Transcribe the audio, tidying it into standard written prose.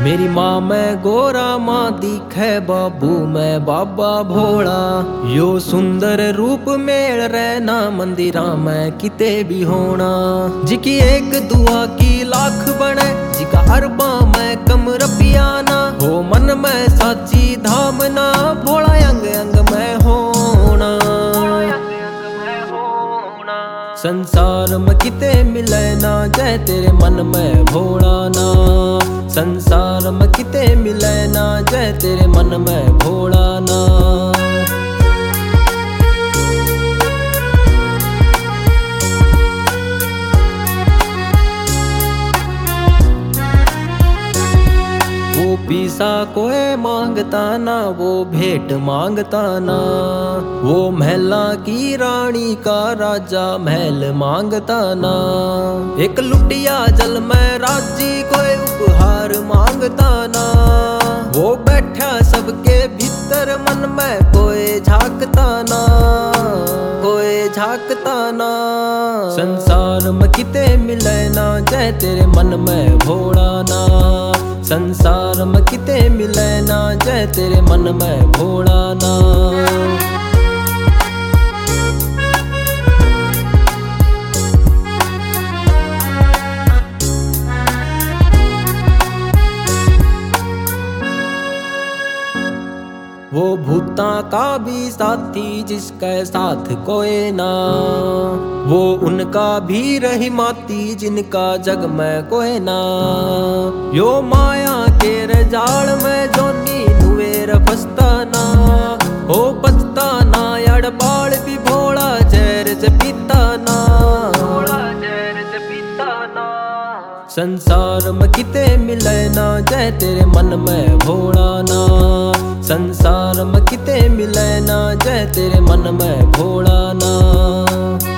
मेरी माँ मैं गोरा माँ दिखे बाबू मैं बाबा भोला। यो सुंदर रूप मेल रहना मंदिरा में किते भी होना। जिकी एक दुआ की लाख बने जिका अरबा में कम रपियाना। हो मन में साची धामना भोला अंग अंग में होना। संसार में किते मिले ना जय तेरे मन में भोला ना। संसार में किते मिले ना जय तेरे मन में भोला ना। वो पीसा कोई मांगता ना वो भेंट मांगता ना। वो महला की रानी का राजा महल मांगता ना। एक लुटिया जल में राजी कोई उपहार मांगता ना। वो बैठा सबके भीतर मन में कोई झांकता ना। कोई झांकता ना। संसार में किते मिले ना जय तेरे मन में भोला ना। संसार में किते मिले ना जय तेरे मन में भोला ना। वो भूता का भी साथी जिसके साथ कोई ना। वो उनका भी रही माती जिनका जग में कोई ना। यो माया के रजाल में जोनी नुवेर फसता ना। हो पचता ना यार बाल भी भोला जहर से पीता ना। संसार में किते मिले ना जय तेरे मन में भोला ना। संसार में किते मिले ना जय तेरे मन में भोला ना।